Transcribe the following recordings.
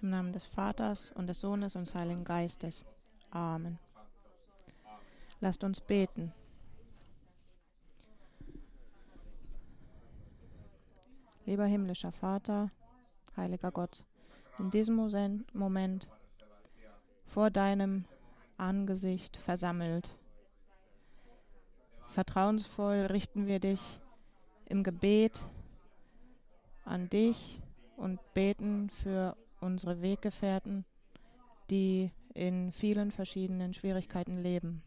Im Namen des Vaters und des Sohnes und des Heiligen Geistes. Amen. Lasst uns beten. Lieber himmlischer Vater, heiliger Gott, in diesem Moment vor deinem Angesicht versammelt, vertrauensvoll richten wir dich im Gebet an dich und beten für unsere Weggefährten, die in vielen verschiedenen Schwierigkeiten leben.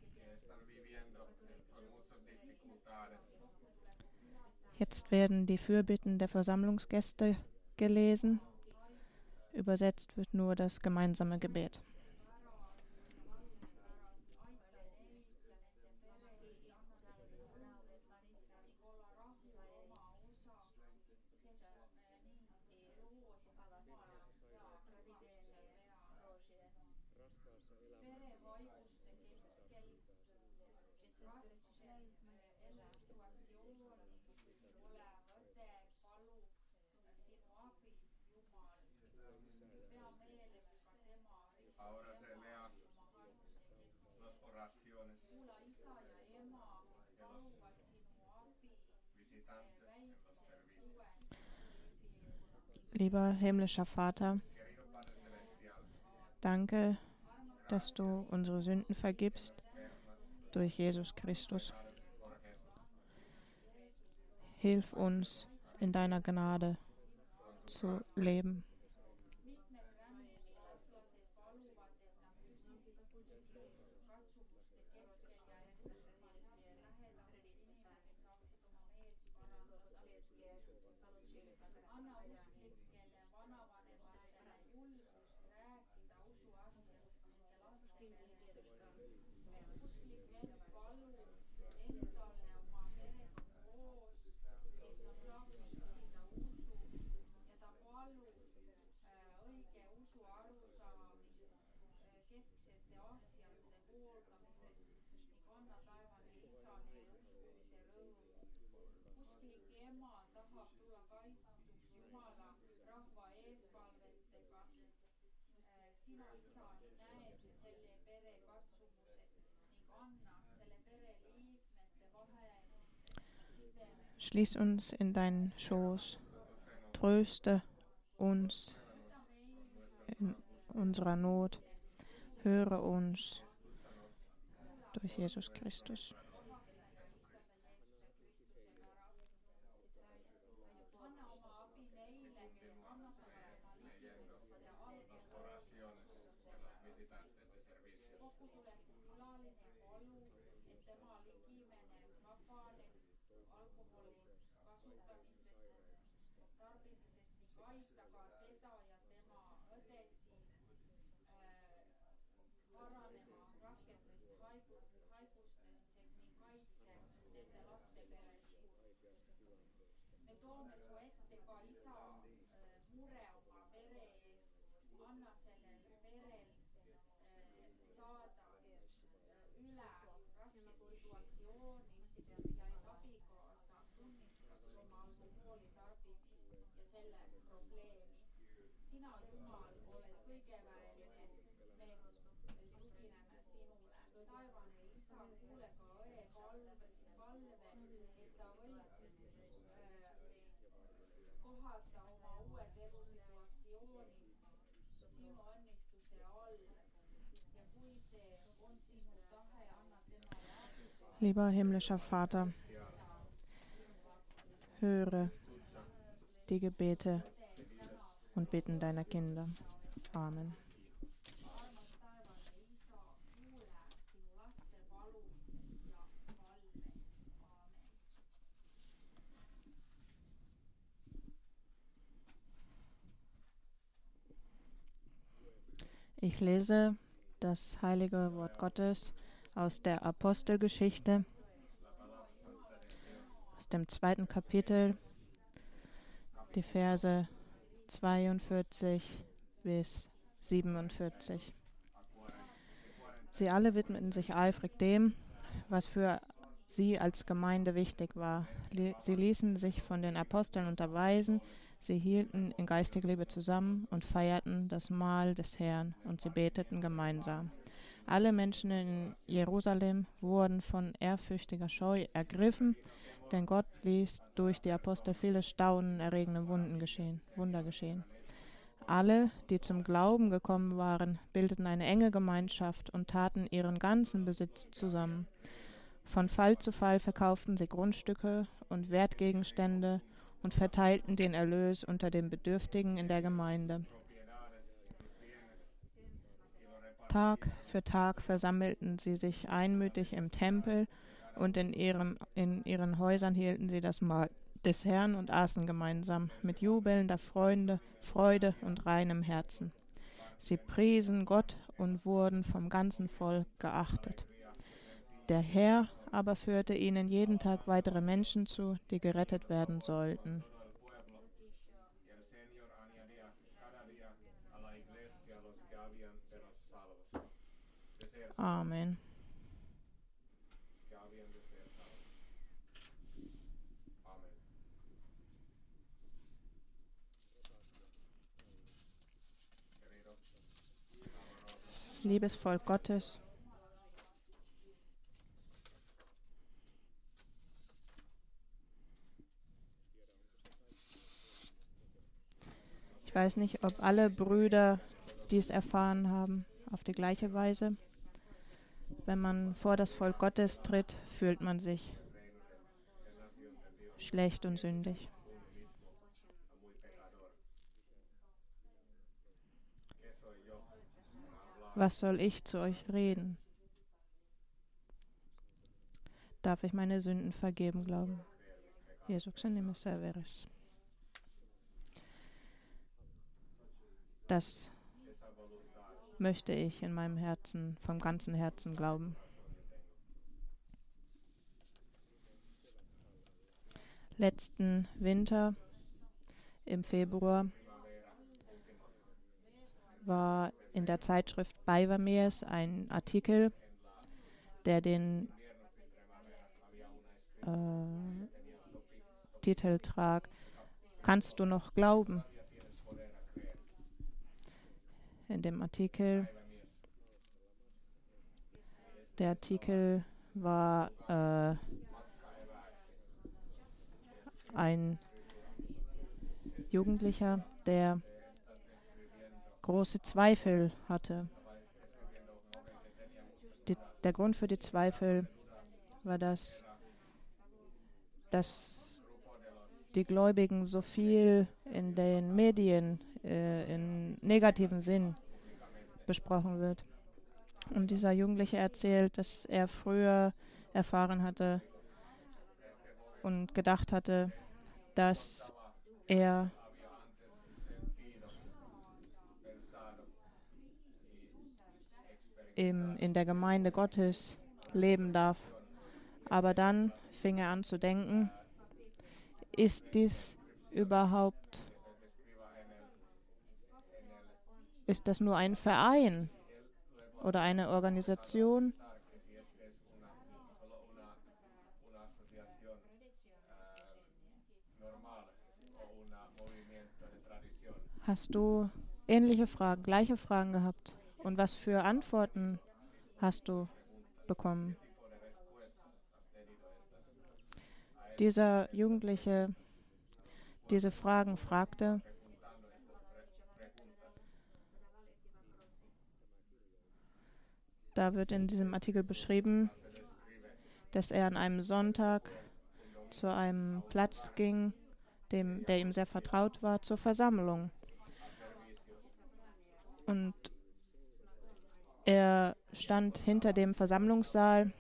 Jetzt werden die Fürbitten der Versammlungsgäste gelesen. Übersetzt wird nur das gemeinsame Gebet. Lieber himmlischer Vater, danke, dass du unsere Sünden vergibst durch Jesus Christus. Hilf uns, in deiner Gnade zu leben. Schließ uns in deinen Schoß, tröste uns in unserer Not, höre uns durch Jesus Christus. Lieber himmlischer Vater, höre die Gebete und Bitten deiner Kinder. Amen. Ich lese das heilige Wort Gottes aus der Apostelgeschichte, aus dem 2. Kapitel, die Verse 42 bis 47. Sie alle widmeten sich eifrig dem, was für sie als Gemeinde wichtig war. Sie ließen sich von den Aposteln unterweisen, Sie hielten in geistiger Liebe zusammen und feierten das Mahl des Herrn und sie beteten gemeinsam. Alle Menschen in Jerusalem wurden von ehrfürchtiger Scheu ergriffen, denn Gott ließ durch die Apostel viele staunenerregende Wunder geschehen. Alle, die zum Glauben gekommen waren, bildeten eine enge Gemeinschaft und taten ihren ganzen Besitz zusammen. Von Fall zu Fall verkauften sie Grundstücke und Wertgegenstände und verteilten den Erlös unter den Bedürftigen in der Gemeinde. Tag für Tag versammelten sie sich einmütig im Tempel und in ihren Häusern hielten sie das Mahl des Herrn und aßen gemeinsam mit jubelnder Freude und reinem Herzen. Sie priesen Gott und wurden vom ganzen Volk geachtet. Der Herr aber führte ihnen jeden Tag weitere Menschen zu, die gerettet werden sollten. Amen. Liebes Volk Gottes, ich weiß nicht, ob alle Brüder dies erfahren haben, auf die gleiche Weise. Wenn man vor das Volk Gottes tritt, fühlt man sich schlecht und sündig. Was soll ich zu euch reden? Darf ich meine Sünden vergeben glauben? Jesus Severus. Das möchte ich in meinem Herzen, vom ganzen Herzen glauben. Letzten Winter, im Februar, war in der Zeitschrift Beivermeers ein Artikel, der den Titel trug: Kannst du noch glauben? In dem Artikel, der Artikel war ein Jugendlicher, der große Zweifel hatte. Der Grund für die Zweifel war, dass die Gläubigen so viel in den Medien in negativem Sinn besprochen wird. Und dieser Jugendliche erzählt, dass er früher erfahren hatte und gedacht hatte, dass er in der Gemeinde Gottes leben darf. Aber dann fing er an zu denken, ist das nur ein Verein oder eine Organisation? Hast du ähnliche Fragen, gleiche Fragen gehabt? Und was für Antworten hast du bekommen? Dieser Jugendliche diese Fragen fragte, da wird in diesem Artikel beschrieben, dass er an einem Sonntag zu einem Platz ging, der ihm sehr vertraut war, zur Versammlung. Und er stand hinter dem Versammlungssaal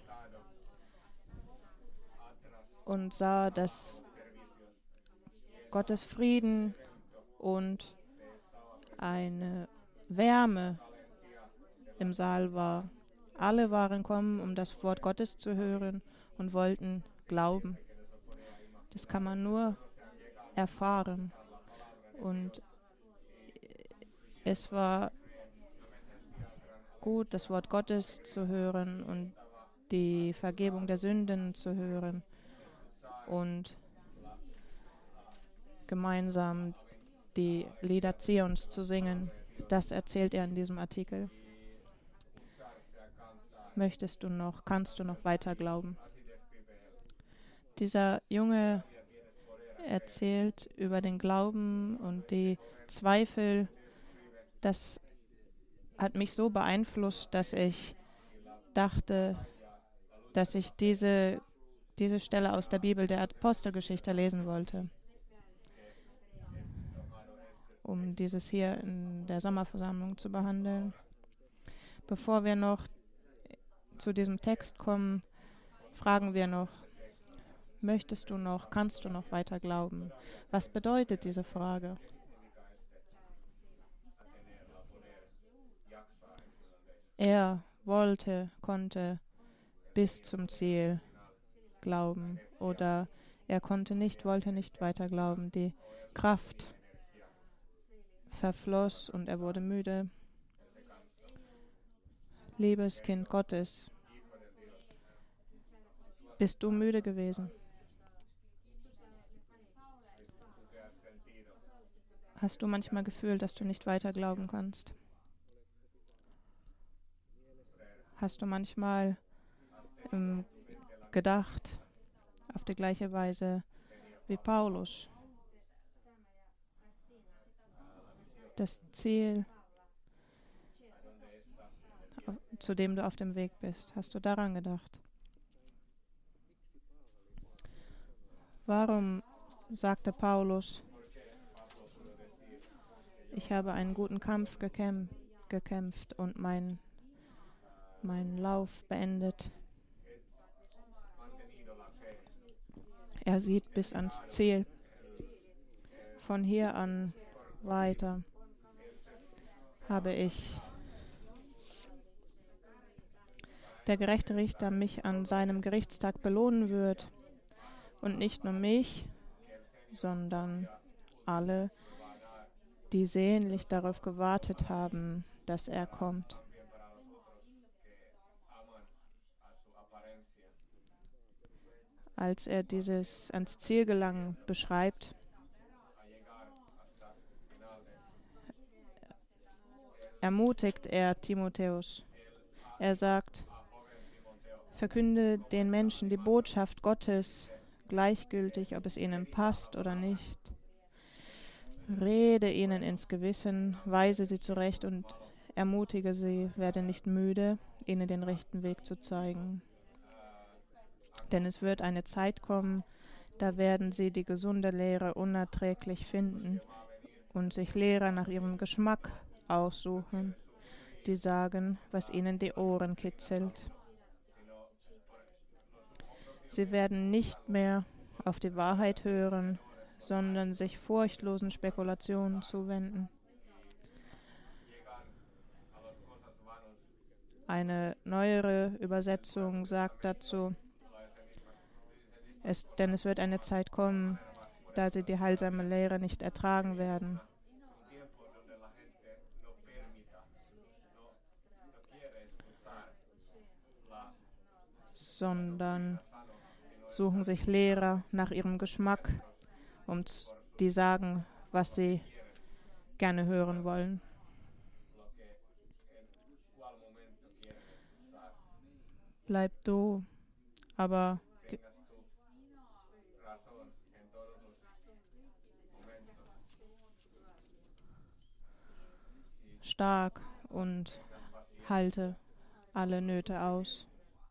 und sah, dass Gottes Frieden und eine Wärme im Saal war. Alle waren gekommen, um das Wort Gottes zu hören und wollten glauben. Das kann man nur erfahren. Und es war gut, das Wort Gottes zu hören und die Vergebung der Sünden zu hören und gemeinsam die Lieder Zions zu singen. Das erzählt er in diesem Artikel. Kannst du noch weiter glauben? Dieser Junge erzählt über den Glauben und die Zweifel. Das hat mich so beeinflusst, dass ich dachte, dass ich diese Stelle aus der Bibel der Apostelgeschichte lesen wollte, um dieses hier in der Sommerversammlung zu behandeln. Bevor wir noch zu diesem Text kommen, fragen wir noch, kannst du noch weiter glauben? Was bedeutet diese Frage? Er konnte bis zum Ziel glauben oder er wollte nicht weiter glauben. Die Kraft verfloss und er wurde müde. Liebes Kind Gottes, bist du müde gewesen? Hast du manchmal gefühlt, dass du nicht weiter glauben kannst? Hast du manchmal gedacht, auf die gleiche Weise wie Paulus, das Ziel, zu dem du auf dem Weg bist? Hast du daran gedacht? Warum sagte Paulus, ich habe einen guten Kampf gekämpft und meinen Lauf beendet? Er sieht bis ans Ziel. Von hier an weiter habe ich der gerechte Richter mich an seinem Gerichtstag belohnen wird. Und nicht nur mich, sondern alle, die sehnlich darauf gewartet haben, dass er kommt. Als er dieses ans Ziel gelangen beschreibt, ermutigt er Timotheus. Er sagt, verkünde den Menschen die Botschaft Gottes, gleichgültig, ob es ihnen passt oder nicht. Rede ihnen ins Gewissen, weise sie zurecht und ermutige sie, werde nicht müde, ihnen den rechten Weg zu zeigen. Denn es wird eine Zeit kommen, da werden sie die gesunde Lehre unerträglich finden und sich Lehrer nach ihrem Geschmack aussuchen, die sagen, was ihnen die Ohren kitzelt. Sie werden nicht mehr auf die Wahrheit hören, sondern sich furchtlosen Spekulationen zuwenden. Eine neuere Übersetzung sagt dazu, denn es wird eine Zeit kommen, da sie die heilsame Lehre nicht ertragen werden. Sondern suchen sich Lehrer nach ihrem Geschmack und die sagen, was sie gerne hören wollen. Bleib du, aber stark und halte alle Nöte aus.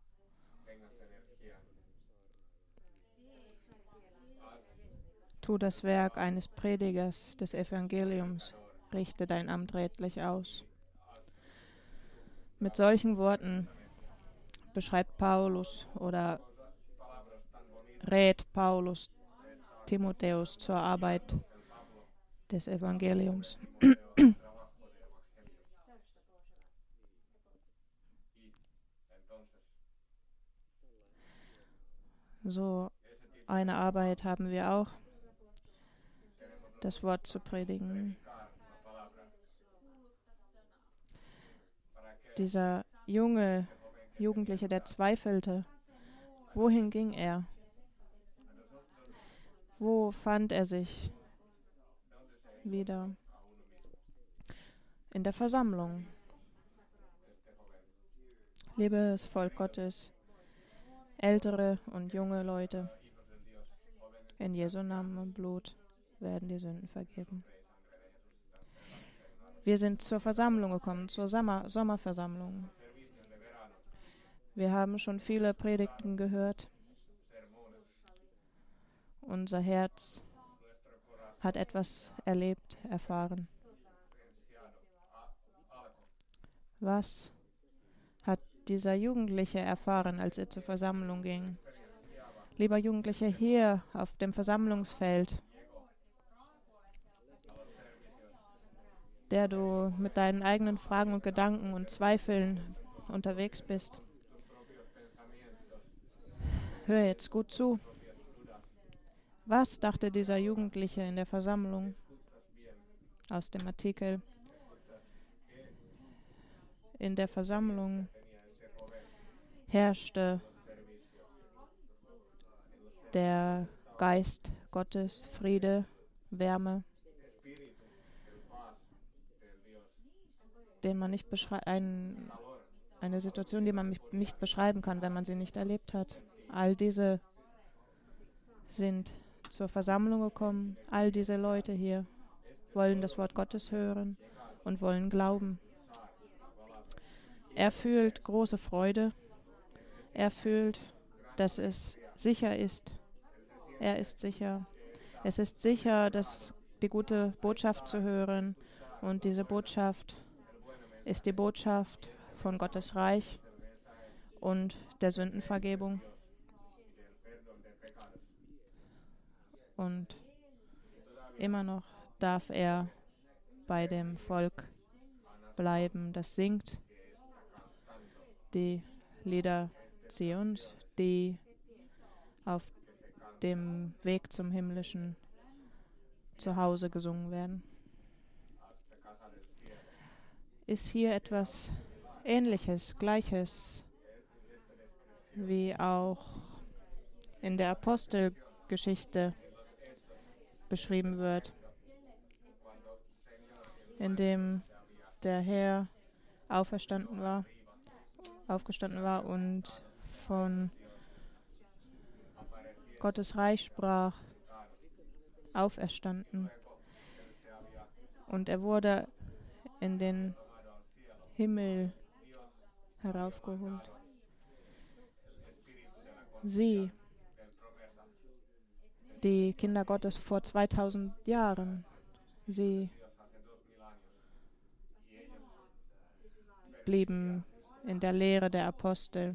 Tu das Werk eines Predigers des Evangeliums, richte dein Amt redlich aus. Mit solchen Worten beschreibt Paulus oder rät Paulus Timotheus zur Arbeit des Evangeliums. So eine Arbeit haben wir auch, das Wort zu predigen. Dieser Jugendliche, der zweifelte, wohin ging er? Wo fand er sich? wieder in der Versammlung. Liebes Volk Gottes, ältere und junge Leute, in Jesu Namen und Blut werden die Sünden vergeben. Wir sind zur Versammlung gekommen, zur Sommerversammlung. Wir haben schon viele Predigten gehört. Unser Herz hat etwas erlebt, erfahren. Was hat dieser Jugendliche erfahren, als er zur Versammlung ging? Lieber Jugendliche, hier auf dem Versammlungsfeld, der du mit deinen eigenen Fragen und Gedanken und Zweifeln unterwegs bist. Hör jetzt gut zu. Was dachte dieser Jugendliche in der Versammlung? Aus dem Artikel. In der Versammlung herrschte der Geist Gottes, Friede, Wärme, den man nicht eine Situation, die man nicht beschreiben kann, wenn man sie nicht erlebt hat. All diese sind zur Versammlung gekommen. All diese Leute hier wollen das Wort Gottes hören und wollen glauben. Er fühlt große Freude. Er fühlt, dass es sicher ist. Er ist sicher. Es ist sicher, die gute Botschaft zu hören. Und diese Botschaft ist die Botschaft von Gottes Reich und der Sündenvergebung. Und immer noch darf er bei dem Volk bleiben, das singt die Lieder Zions, die auf dem Weg zum himmlischen Zuhause gesungen werden. Ist hier etwas Ähnliches, Gleiches, wie auch in der Apostelgeschichte beschrieben wird, in dem der Herr aufgestanden war und von Gottes Reich sprach, auferstanden. Und er wurde in den Himmel heraufgeholt. Sie, die Kinder Gottes vor 2000 Jahren, sie blieben in der Lehre der Apostel.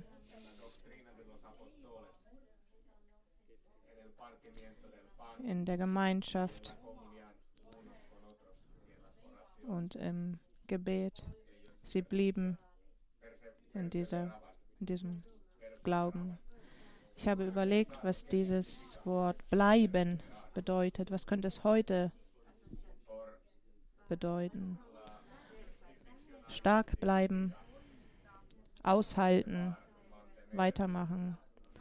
In der Gemeinschaft und im Gebet. Sie blieben in diesem Glauben. Ich habe überlegt, was dieses Wort bleiben bedeutet. Was könnte es heute bedeuten? Stark bleiben, aushalten, weitermachen.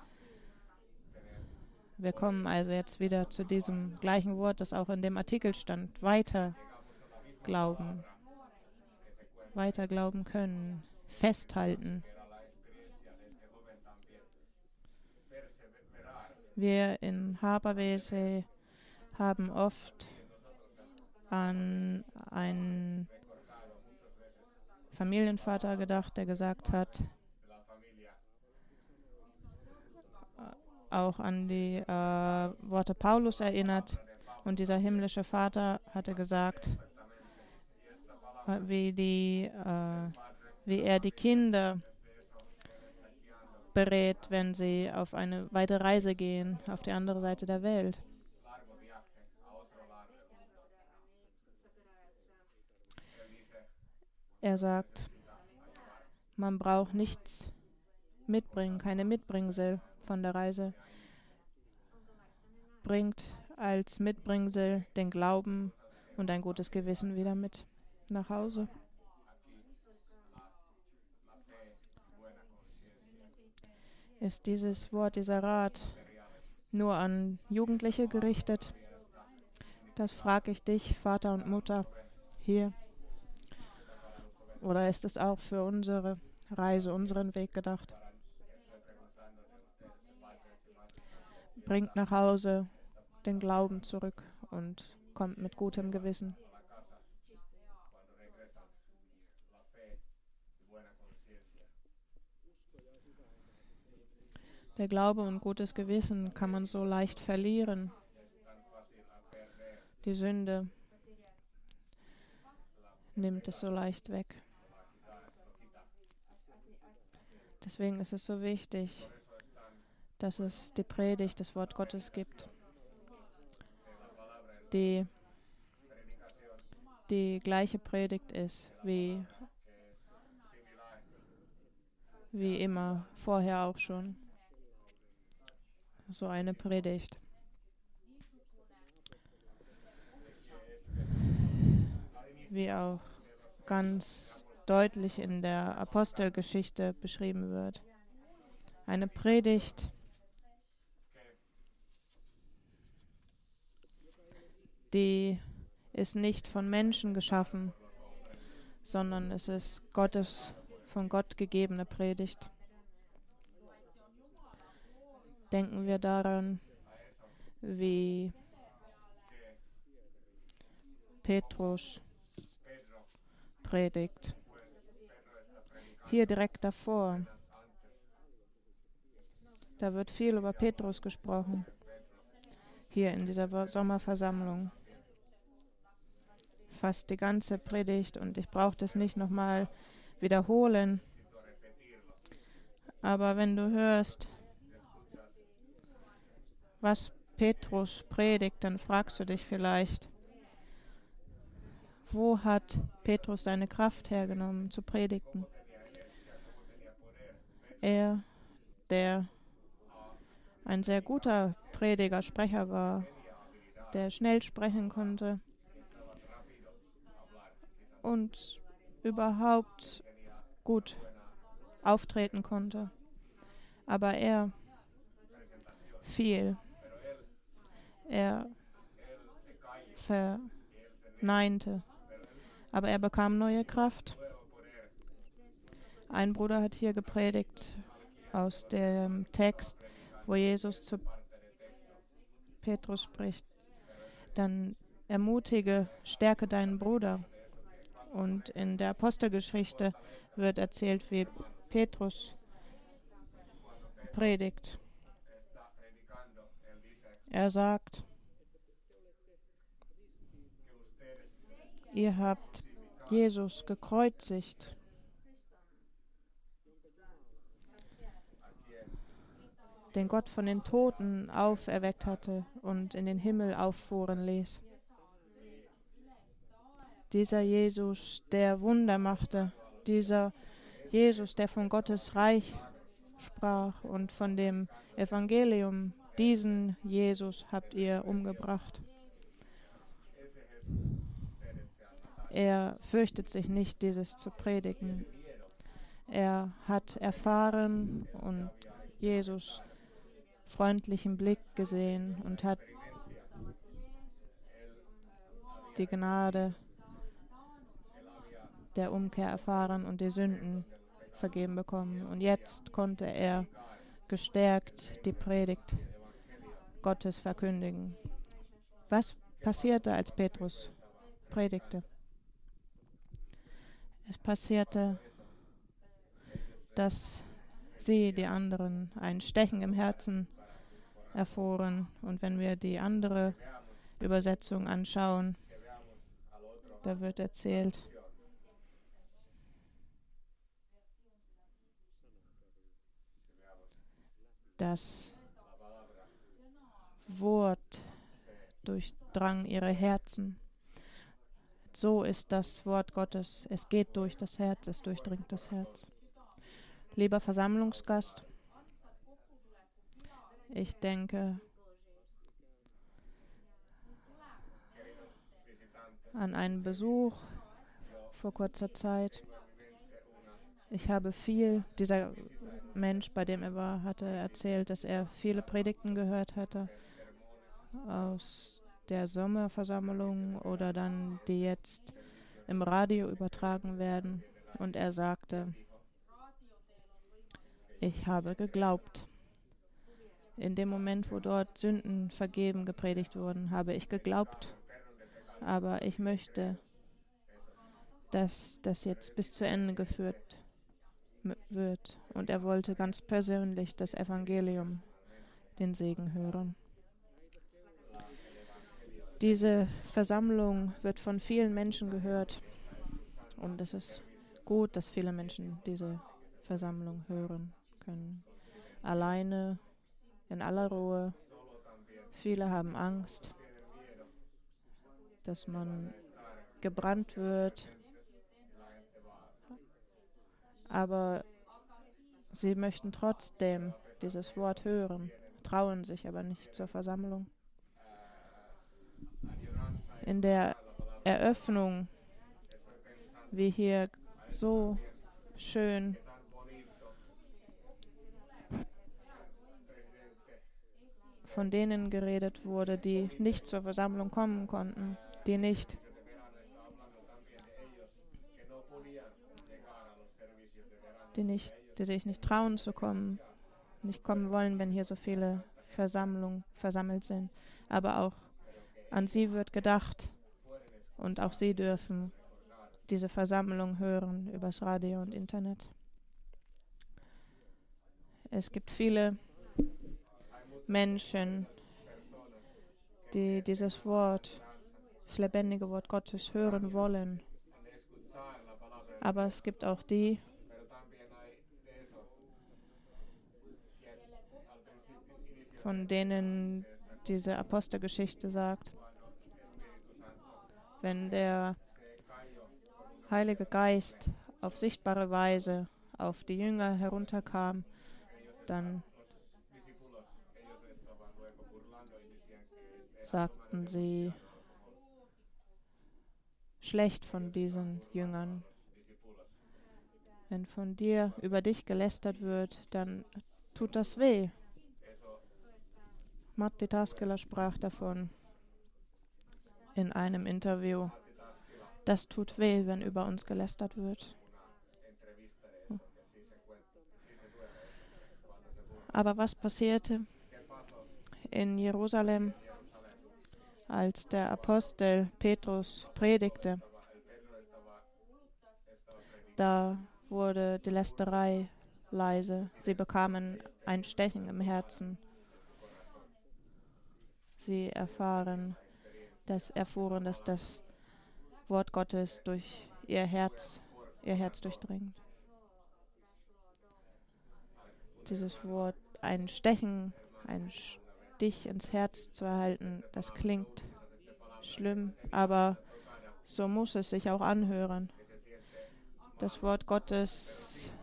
Wir kommen also jetzt wieder zu diesem gleichen Wort, das auch in dem Artikel stand. Weiter glauben können, festhalten. Wir in Harperwese haben oft an einen Familienvater gedacht, der gesagt hat, auch an die Worte Paulus erinnert. Und dieser himmlische Vater hatte gesagt, wie er die Kinder berät, wenn sie auf eine weite Reise gehen, auf die andere Seite der Welt. Er sagt, man braucht nichts mitbringen, keine Mitbringsel von der Reise. Bringt als Mitbringsel den Glauben und ein gutes Gewissen wieder mit nach Hause. Ist dieses Wort, dieser Rat nur an Jugendliche gerichtet? Das frage ich dich, Vater und Mutter, hier. Oder ist es auch für unsere Reise, unseren Weg gedacht? Bringt nach Hause den Glauben zurück und kommt mit gutem Gewissen. Der Glaube und gutes Gewissen kann man so leicht verlieren. Die Sünde nimmt es so leicht weg. Deswegen ist es so wichtig, dass es die Predigt, das Wort Gottes gibt, die gleiche Predigt ist wie immer, vorher auch schon. So eine Predigt. Wie auch ganz deutlich in der Apostelgeschichte beschrieben wird. Eine Predigt, die ist nicht von Menschen geschaffen, sondern es ist von Gott gegebene Predigt. Denken wir daran, wie Petrus predigt. Hier direkt davor, da wird viel über Petrus gesprochen, hier in dieser Sommerversammlung. Fast die ganze Predigt, und ich brauche das nicht nochmal wiederholen. Aber wenn du hörst, was Petrus predigt, dann fragst du dich vielleicht, wo hat Petrus seine Kraft hergenommen zu predigen? Er, der ein sehr guter Prediger, Sprecher war, der schnell sprechen konnte und überhaupt gut auftreten konnte. Aber er fiel. Er verneinte. Aber er bekam neue Kraft. Ein Bruder hat hier gepredigt aus dem Text, wo Jesus zu Petrus spricht. Dann ermutige, stärke deinen Bruder. Und in der Apostelgeschichte wird erzählt, wie Petrus predigt. Er sagt, ihr habt Jesus gekreuzigt. Den Gott von den Toten auferweckt hatte und in den Himmel auffuhren ließ. Dieser Jesus, der Wunder machte, dieser Jesus, der von Gottes Reich sprach und von dem Evangelium, diesen Jesus habt ihr umgebracht. Er fürchtet sich nicht, dieses zu predigen. Er hat erfahren und Jesus freundlichen Blick gesehen und hat die Gnade der Umkehr erfahren und die Sünden vergeben bekommen. Und jetzt konnte er gestärkt die Predigt Gottes verkündigen. Was passierte, als Petrus predigte? Es passierte, dass sie, die anderen, ein Stechen im Herzen erfuhren. Und wenn wir die andere Übersetzung anschauen, da wird erzählt, das Wort durchdrang ihre Herzen. So ist das Wort Gottes. Es geht durch das Herz, es durchdringt das Herz. Lieber Versammlungsgast, ich denke an einen Besuch vor kurzer Zeit. Ich habe dieser Mensch, bei dem er war, hatte erzählt, dass er viele Predigten gehört hatte aus der Sommerversammlung oder dann die jetzt im Radio übertragen werden. Und er sagte, ich habe geglaubt. In dem Moment, wo dort Sünden vergeben gepredigt wurden, habe ich geglaubt. Aber ich möchte, dass das jetzt bis zu Ende geführt wird. Und er wollte ganz persönlich das Evangelium, den Segen hören. Diese Versammlung wird von vielen Menschen gehört. Und es ist gut, dass viele Menschen diese Versammlung hören können. Alleine, in aller Ruhe. Viele haben Angst, dass man gebrannt wird. Aber sie möchten trotzdem dieses Wort hören, trauen sich aber nicht zur Versammlung. In der Eröffnung, wie hier so schön von denen geredet wurde, die nicht zur Versammlung kommen konnten, die sich nicht trauen zu kommen, nicht kommen wollen, wenn hier so viele versammelt sind. Aber auch an sie wird gedacht und auch sie dürfen diese Versammlung hören übers Radio und Internet. Es gibt viele Menschen, die dieses Wort, das lebendige Wort Gottes hören wollen. Aber es gibt auch die, von denen diese Apostelgeschichte sagt, wenn der Heilige Geist auf sichtbare Weise auf die Jünger herunterkam, dann sagten sie schlecht von diesen Jüngern. Wenn von dir über dich gelästert wird, dann tut das weh. Matti Taskela sprach davon in einem Interview. Das tut weh, wenn über uns gelästert wird. Aber was passierte in Jerusalem, als der Apostel Petrus predigte? Da wurde die Lästerei leise. Sie bekamen ein Stechen im Herzen. Sie erfuhren, dass das Wort Gottes durch ihr Herz durchdringt. Dieses Wort, ein Stechen, ein Stich ins Herz zu erhalten, das klingt schlimm, aber so muss es sich auch anhören. Das Wort Gottes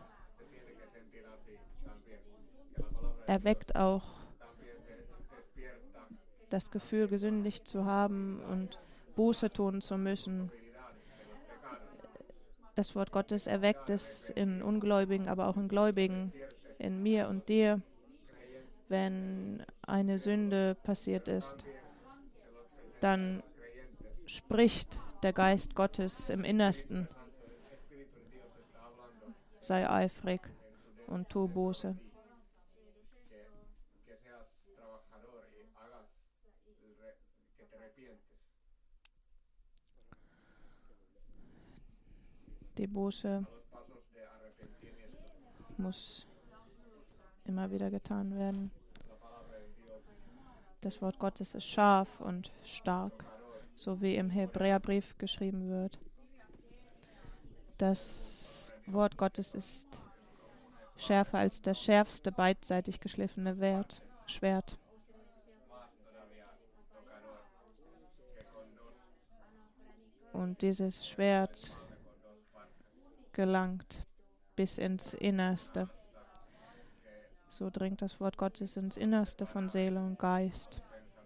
erweckt auch das Gefühl, gesündigt zu haben und Buße tun zu müssen. Das Wort Gottes erweckt es in Ungläubigen, aber auch in Gläubigen, in mir und dir, wenn eine Sünde passiert ist. Dann spricht der Geist Gottes im Innersten. Sei eifrig und tu Buße. Die Buße muss immer wieder getan werden. Das Wort Gottes ist scharf und stark, so wie im Hebräerbrief geschrieben wird. Das Wort Gottes ist schärfer als das schärfste beidseitig geschliffene Schwert. Und dieses Schwert gelangt bis ins Innerste. So dringt das Wort Gottes ins Innerste von Seele und Geist.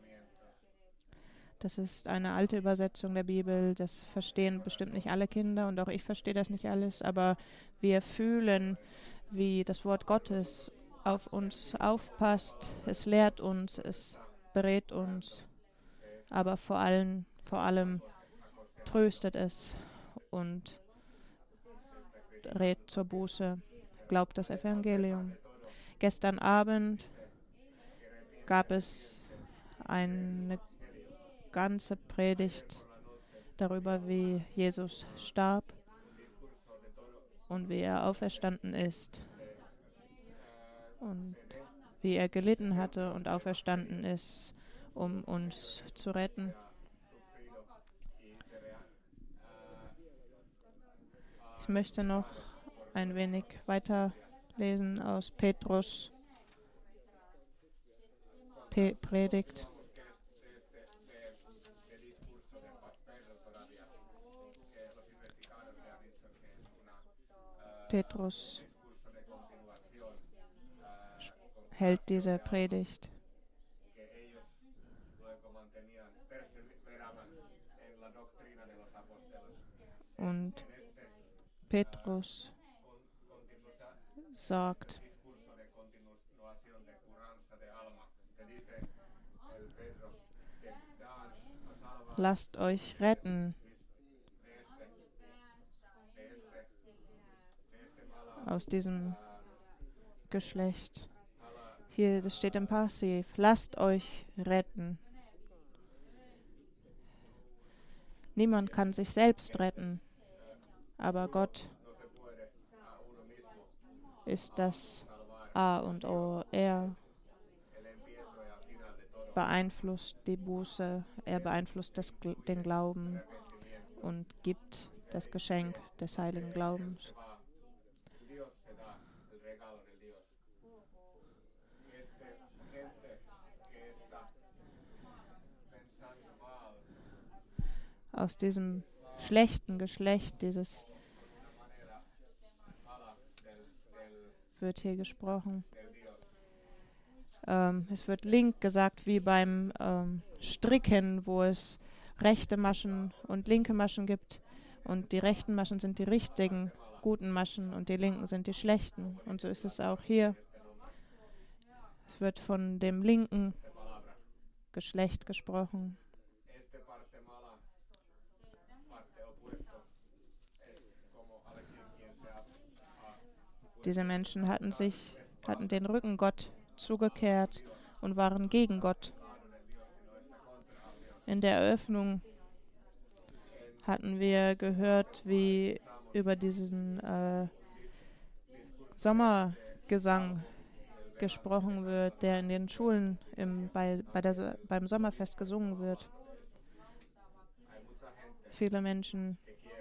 Das ist eine alte Übersetzung der Bibel. Das verstehen bestimmt nicht alle Kinder und auch ich verstehe das nicht alles, aber wir fühlen, wie das Wort Gottes auf uns aufpasst. Es lehrt uns, es berät uns aber vor allem tröstet es und rät zur Buße, glaubt das Evangelium. Gestern Abend gab es eine ganze Predigt darüber, wie Jesus starb und wie er auferstanden ist und wie er gelitten hatte und auferstanden ist, um uns zu retten. Ich möchte noch ein wenig weiterlesen aus Petrus Predigt. Petrus hält diese Predigt. Und Petrus sagt, lasst euch retten aus diesem Geschlecht. Hier, das steht im Passiv, lasst euch retten. Niemand kann sich selbst retten, aber Gott ist das A und O. Er beeinflusst die Buße, er beeinflusst den Glauben und gibt das Geschenk des heiligen Glaubens. Aus diesem schlechten Geschlecht, wird hier gesprochen. Es wird link gesagt, wie beim Stricken, wo es rechte Maschen und linke Maschen gibt. Und die rechten Maschen sind die richtigen, guten Maschen und die linken sind die schlechten. Und so ist es auch hier. Es wird von dem linken Geschlecht gesprochen. Diese Menschen hatten den Rücken Gott zugekehrt und waren gegen Gott. In der Eröffnung hatten wir gehört, wie über diesen Sommergesang gesprochen wird, der in den Schulen beim Sommerfest gesungen wird. Viele Menschen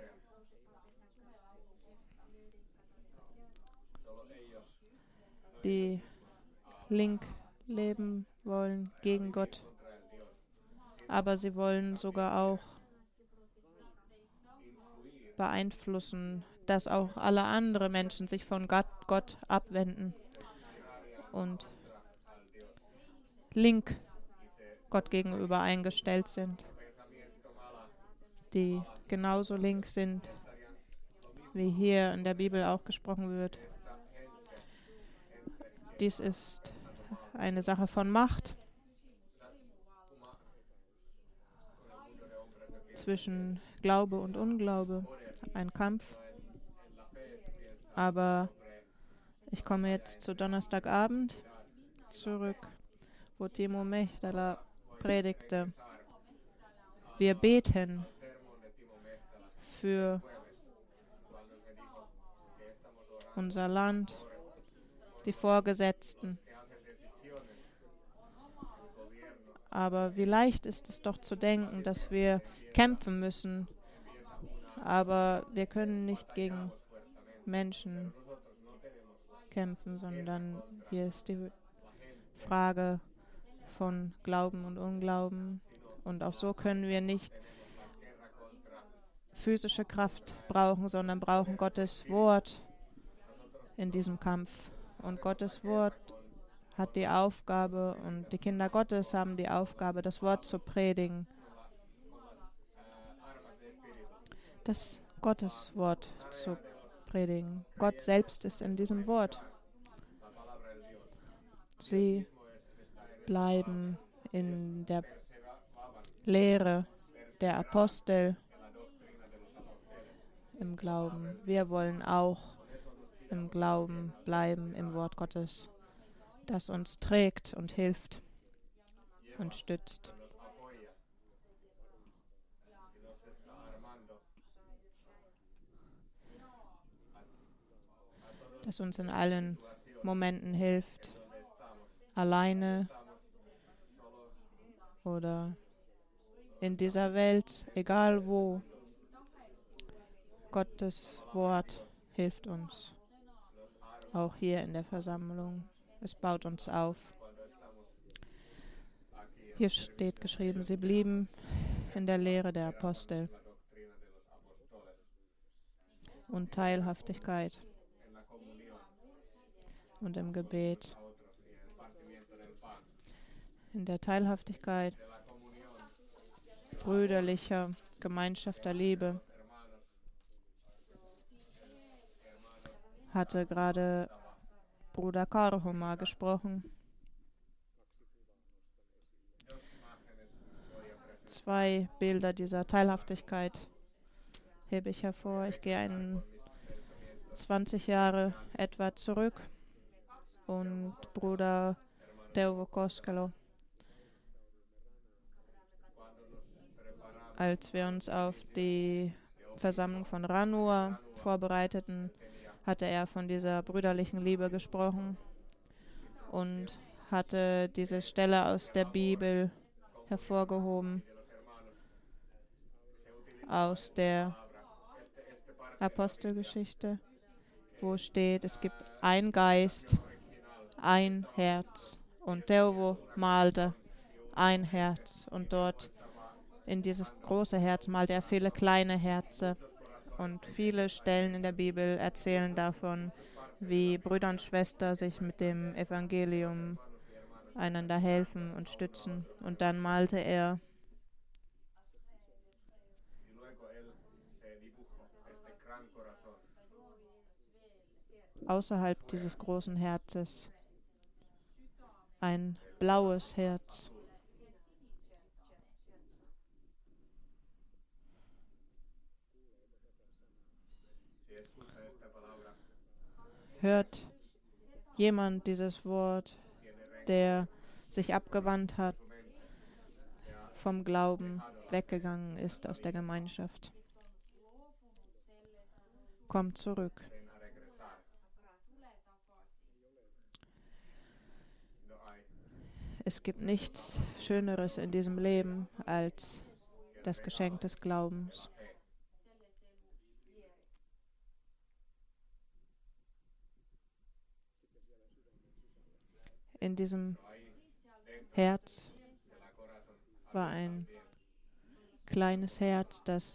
die link leben wollen gegen Gott, aber sie wollen sogar auch beeinflussen, dass auch alle anderen Menschen sich von Gott abwenden und link Gott gegenüber eingestellt sind, die genauso link sind, wie hier in der Bibel auch gesprochen wird. Dies ist eine Sache von Macht zwischen Glaube und Unglaube, ein Kampf. Aber ich komme jetzt zu Donnerstagabend zurück, wo Timo Mehtälä predigte. Wir beten für unser Land, die Vorgesetzten. Aber wie leicht ist es doch zu denken, dass wir kämpfen müssen, aber wir können nicht gegen Menschen kämpfen, sondern hier ist die Frage von Glauben und Unglauben. Und auch so können wir nicht physische Kraft brauchen, sondern brauchen Gottes Wort in diesem Kampf. Und Gottes Wort hat die Aufgabe und die Kinder Gottes haben die Aufgabe, das Wort zu predigen. Das Gottes Wort zu predigen. Gott selbst ist in diesem Wort. Sie bleiben in der Lehre der Apostel im Glauben. Wir wollen auch im Glauben bleiben, im Wort Gottes, das uns trägt und hilft und stützt. Das uns in allen Momenten hilft, alleine oder in dieser Welt, egal wo. Gottes Wort hilft uns, auch hier in der Versammlung. Es baut uns auf. Hier steht geschrieben, sie blieben in der Lehre der Apostel und Teilhaftigkeit und im Gebet. In der Teilhaftigkeit, brüderlicher Gemeinschaft der Liebe hatte gerade Bruder Karhoma gesprochen. 2 Bilder dieser Teilhaftigkeit hebe ich hervor. Ich gehe 20 Jahre etwa zurück und Bruder Teuvo Koskelo, als wir uns auf die Versammlung von Ranua vorbereiteten, hatte er von dieser brüderlichen Liebe gesprochen und hatte diese Stelle aus der Bibel hervorgehoben, aus der Apostelgeschichte, wo steht, es gibt ein Geist, ein Herz. Und Teuvo malte ein Herz und dort in dieses große Herz malte er viele kleine Herzen. Und viele Stellen in der Bibel erzählen davon, wie Brüder und Schwestern sich mit dem Evangelium einander helfen und stützen. Und dann malte er außerhalb dieses großen Herzes ein blaues Herz. Hört jemand dieses Wort, der sich abgewandt hat, vom Glauben weggegangen ist aus der Gemeinschaft? Kommt zurück. Es gibt nichts Schöneres in diesem Leben als das Geschenk des Glaubens. In diesem Herz war ein kleines Herz, das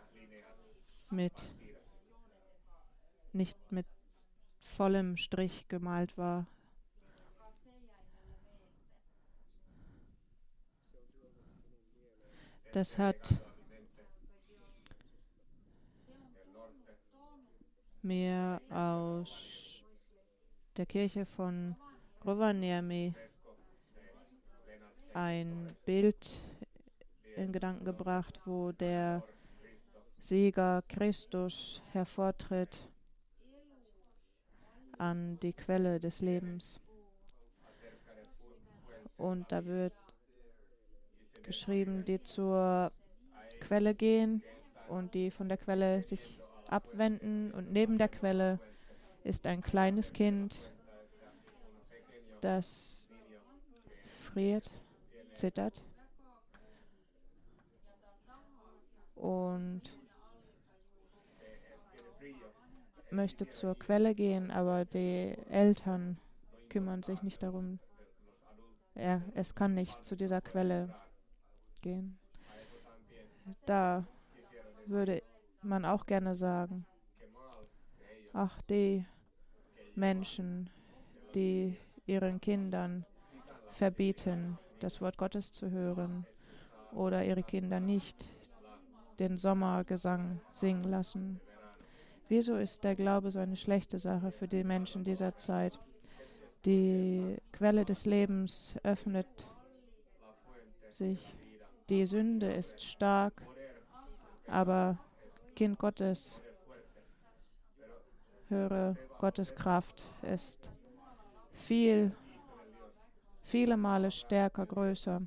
nicht mit vollem Strich gemalt war. Das hat mir aus der Kirche von Rovaniemi ein Bild in Gedanken gebracht, wo der Sieger Christus hervortritt an die Quelle des Lebens. Und da wird geschrieben, die zur Quelle gehen und die von der Quelle sich abwenden. Und neben der Quelle ist ein kleines Kind, das friert, zittert und möchte zur Quelle gehen, aber die Eltern kümmern sich nicht darum. Es kann nicht zu dieser Quelle gehen. Da würde man auch gerne sagen, ach, die Menschen, die ihren Kindern verbieten, das Wort Gottes zu hören oder ihre Kinder nicht den Sommergesang singen lassen. Wieso ist der Glaube so eine schlechte Sache für die Menschen dieser Zeit? Die Quelle des Lebens öffnet sich Die Sünde ist stark, aber Kind Gottes, höre, Gottes Kraft ist viele Male stärker, größer.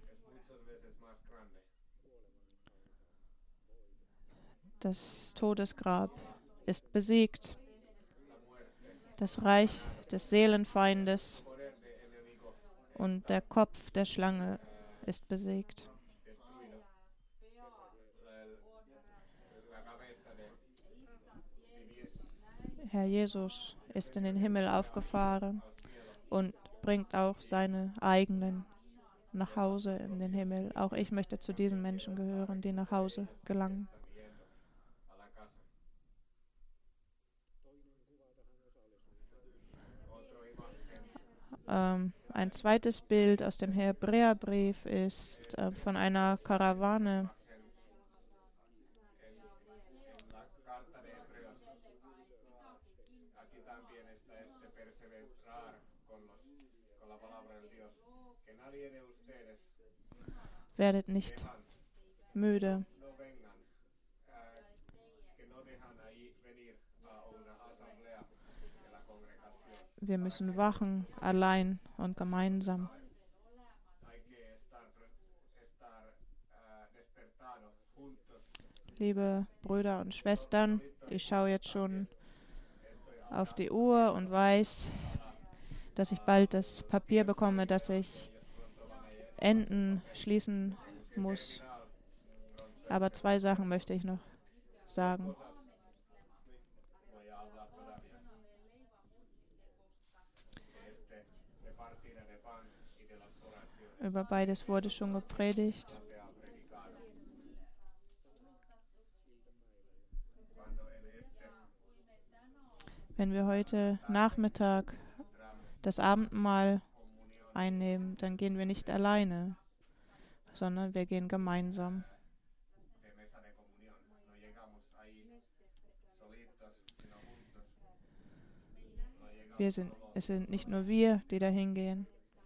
Das Todesgrab ist besiegt. Das Reich des Seelenfeindes und der Kopf der Schlange ist besiegt. Herr Jesus ist in den Himmel aufgefahren und bringt auch seine eigenen nach Hause in den Himmel. Auch ich möchte zu diesen Menschen gehören, die nach Hause gelangen. Ein zweites Bild aus dem Hebräerbrief ist von einer Karawane. Werdet nicht müde. Wir müssen wachen, allein und gemeinsam. Liebe Brüder und Schwestern, ich schaue jetzt schon auf die Uhr und weiß, dass ich bald das Papier bekomme, dass ich Enden schließen muss. Aber 2 Sachen möchte ich noch sagen. Über beides wurde schon gepredigt. Wenn wir heute Nachmittag das Abendmahl einnehmen, dann gehen wir nicht alleine, sondern wir gehen gemeinsam. Es sind nicht nur wir, die dahin gehen,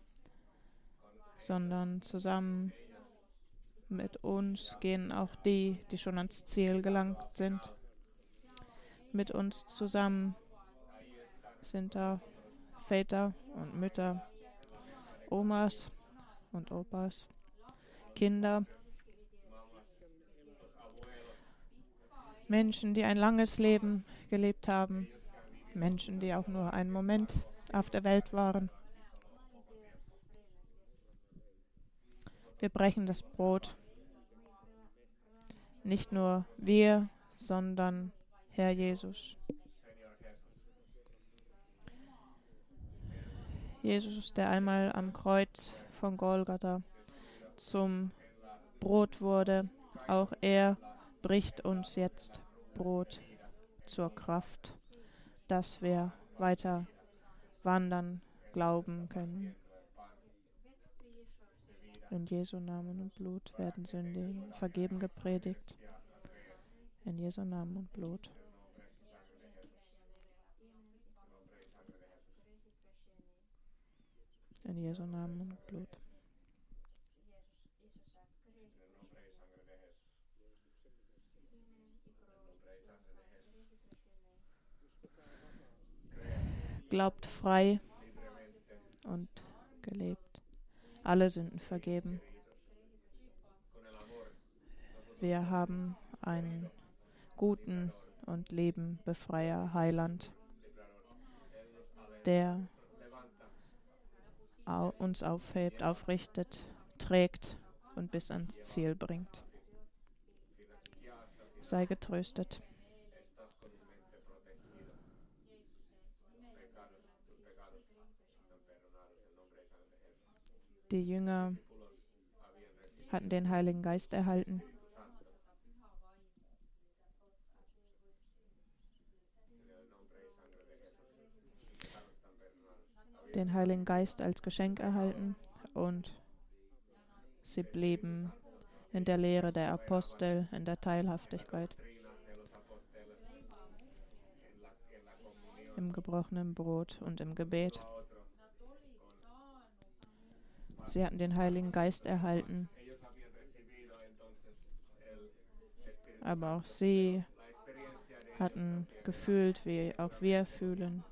sondern zusammen mit uns gehen auch die, die schon ans Ziel gelangt sind. Mit uns zusammen sind da Väter und Mütter, Omas und Opas, Kinder, Menschen, die ein langes Leben gelebt haben, Menschen, die auch nur einen Moment auf der Welt waren. Wir brechen das Brot. Nicht nur wir, sondern Herr Jesus. Jesus, der einmal am Kreuz von Golgatha zum Brot wurde, auch er bricht uns jetzt Brot zur Kraft, dass wir weiter wandern, glauben können. In Jesu Namen und Blut werden Sünden vergeben gepredigt. In Jesu Namen und Blut. In Jesu Namen und Blut. Glaubt frei und gelebt. Alle Sünden vergeben. Wir haben einen guten und Befreier, Heiland, der uns aufhebt, aufrichtet, trägt und bis ans Ziel bringt. Sei getröstet. Die Jünger hatten den Heiligen Geist erhalten. Den Heiligen Geist als Geschenk erhalten und sie blieben in der Lehre der Apostel, in der Teilhaftigkeit, im gebrochenen Brot und im Gebet. Sie hatten den Heiligen Geist erhalten aber auch sie hatten gefühlt, wie auch wir fühlen.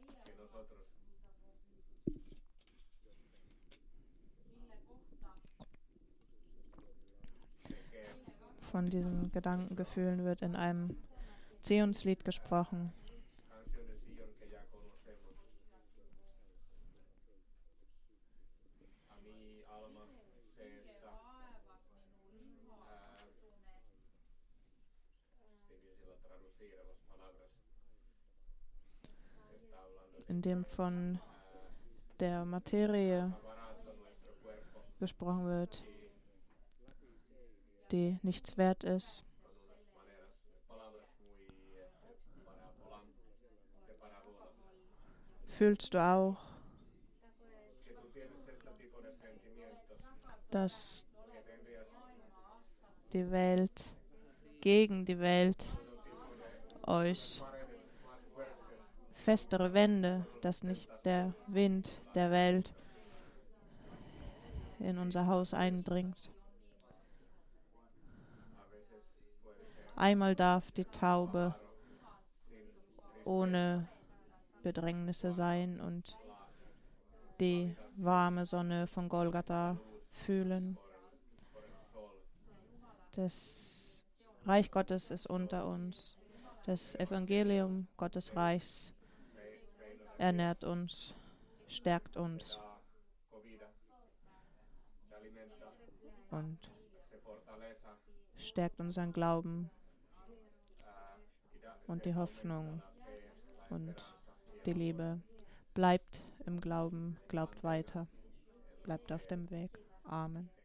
Von diesen Gedankengefühlen wird in einem Zionslied gesprochen. In dem von der Materie gesprochen wird, die nichts wert ist. Fühlst du auch, dass die Welt, gegen die Welt euch festere Wände, dass nicht der Wind der Welt in unser Haus eindringt? Einmal darf die Taube ohne Bedrängnisse sein und die warme Sonne von Golgatha fühlen. Das Reich Gottes ist unter uns. Das Evangelium Gottes Reichs ernährt uns, stärkt uns und stärkt unseren Glauben und die Hoffnung und die Liebe. Bleibt im Glauben, glaubt weiter, bleibt auf dem Weg. Amen.